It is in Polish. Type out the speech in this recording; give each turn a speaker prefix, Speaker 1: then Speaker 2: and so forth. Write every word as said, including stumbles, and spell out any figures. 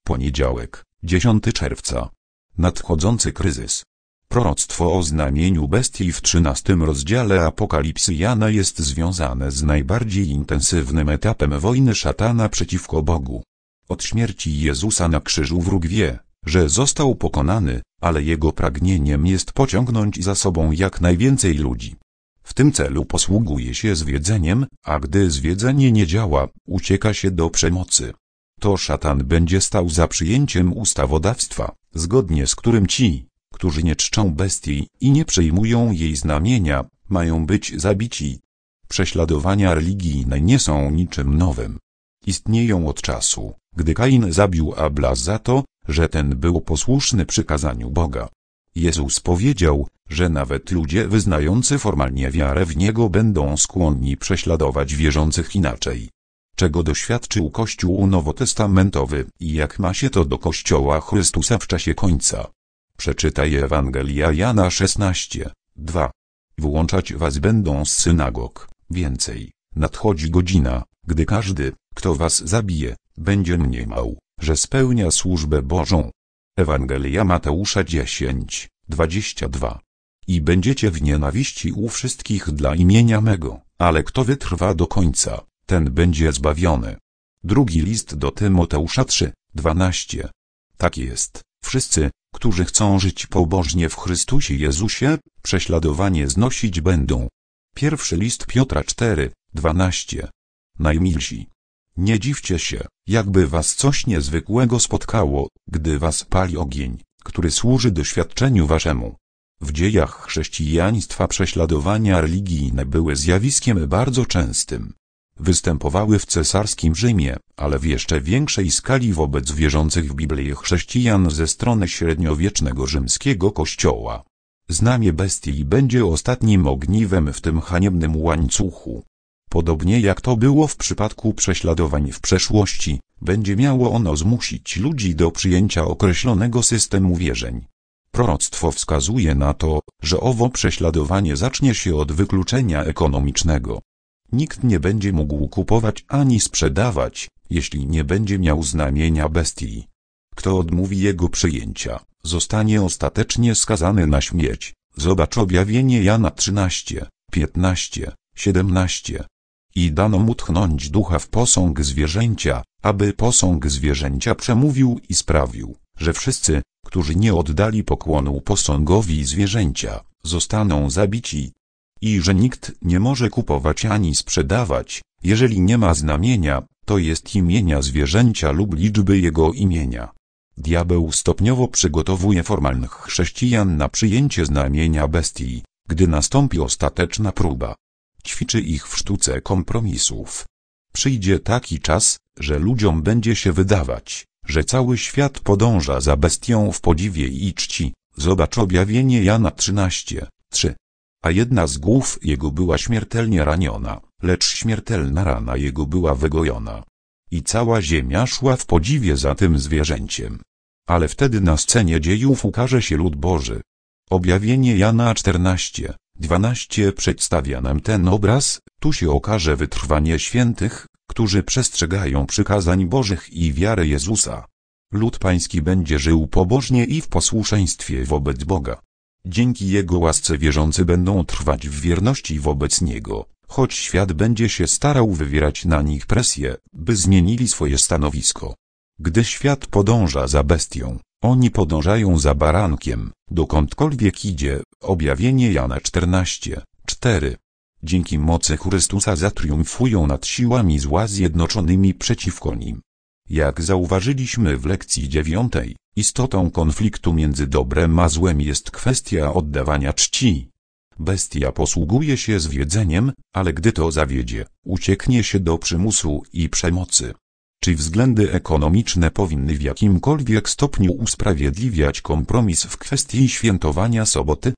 Speaker 1: Poniedziałek, dziesiątego czerwca. Nadchodzący kryzys. Proroctwo o znamieniu bestii w trzynastym rozdziale Apokalipsy Jana jest związane z najbardziej intensywnym etapem wojny szatana przeciwko Bogu. Od śmierci Jezusa na krzyżu wróg wie, że został pokonany, ale jego pragnieniem jest pociągnąć za sobą jak najwięcej ludzi. W tym celu posługuje się zwiedzeniem, a gdy zwiedzenie nie działa, ucieka się do przemocy. To szatan będzie stał za przyjęciem ustawodawstwa, zgodnie z którym ci, którzy nie czczą bestii i nie przyjmują jej znamienia, mają być zabici. Prześladowania religijne nie są niczym nowym. Istnieją od czasu, gdy Kain zabił Abla za to, że ten był posłuszny przykazaniu Boga. Jezus powiedział, że nawet ludzie wyznający formalnie wiarę w Niego będą skłonni prześladować wierzących inaczej. Czego doświadczył Kościół nowotestamentowy i jak ma się to do Kościoła Chrystusa w czasie końca? Przeczytaj Ewangelia Jana szesnaście, dwa. Włączać was będą z synagog. Więcej, nadchodzi godzina, gdy każdy, kto was zabije, będzie mniemał, że spełnia służbę Bożą. Ewangelia Mateusza dziesięć, dwadzieścia dwa. I będziecie w nienawiści u wszystkich dla imienia mego, ale kto wytrwa do końca, ten będzie zbawiony. Drugi list do Tymoteusza trzy, dwanaście. Tak jest, wszyscy, którzy chcą żyć pobożnie w Chrystusie Jezusie, prześladowanie znosić będą. Pierwszy list Piotra cztery, dwanaście. Najmilsi, nie dziwcie się, jakby was coś niezwykłego spotkało, gdy was pali ogień, który służy doświadczeniu waszemu. W dziejach chrześcijaństwa prześladowania religijne były zjawiskiem bardzo częstym. Występowały w cesarskim Rzymie, ale w jeszcze większej skali wobec wierzących w Biblię chrześcijan ze strony średniowiecznego rzymskiego kościoła. Znamię bestii będzie ostatnim ogniwem w tym haniebnym łańcuchu. Podobnie jak to było w przypadku prześladowań w przeszłości, będzie miało ono zmusić ludzi do przyjęcia określonego systemu wierzeń. Proroctwo wskazuje na to, że owo prześladowanie zacznie się od wykluczenia ekonomicznego. Nikt nie będzie mógł kupować ani sprzedawać, jeśli nie będzie miał znamienia bestii. Kto odmówi jego przyjęcia, zostanie ostatecznie skazany na śmierć. Zobacz objawienie Jana trzynaście, piętnaście, siedemnaście. I dano mu tchnąć ducha w posąg zwierzęcia, aby posąg zwierzęcia przemówił i sprawił, że wszyscy, którzy nie oddali pokłonu posągowi zwierzęcia, zostaną zabici. I że nikt nie może kupować ani sprzedawać, jeżeli nie ma znamienia, to jest imienia zwierzęcia lub liczby jego imienia. Diabeł stopniowo przygotowuje formalnych chrześcijan na przyjęcie znamienia bestii, gdy nastąpi ostateczna próba. Ćwiczy ich w sztuce kompromisów. Przyjdzie taki czas, że ludziom będzie się wydawać, że cały świat podąża za bestią w podziwie i czci. Zobacz objawienie Jana trzynaście, trzy. A jedna z głów jego była śmiertelnie raniona, lecz śmiertelna rana jego była wygojona. I cała ziemia szła w podziwie za tym zwierzęciem. Ale wtedy na scenie dziejów ukaże się lud Boży. Objawienie Jana czternaście, dwanaście przedstawia nam ten obraz, tu się okaże wytrwanie świętych, którzy przestrzegają przykazań Bożych i wiary Jezusa. Lud pański będzie żył pobożnie i w posłuszeństwie wobec Boga. Dzięki Jego łasce wierzący będą trwać w wierności wobec Niego, choć świat będzie się starał wywierać na nich presję, by zmienili swoje stanowisko. Gdy świat podąża za bestią, oni podążają za barankiem, dokądkolwiek idzie. Objawienie Jana czternaście, cztery. Dzięki mocy Chrystusa zatriumfują nad siłami zła zjednoczonymi przeciwko nim. Jak zauważyliśmy w lekcji dziewiątej, istotą konfliktu między dobrem a złem jest kwestia oddawania czci. Bestia posługuje się zwiedzeniem, ale gdy to zawiedzie, ucieknie się do przymusu i przemocy. Czy względy ekonomiczne powinny w jakimkolwiek stopniu usprawiedliwiać kompromis w kwestii świętowania soboty?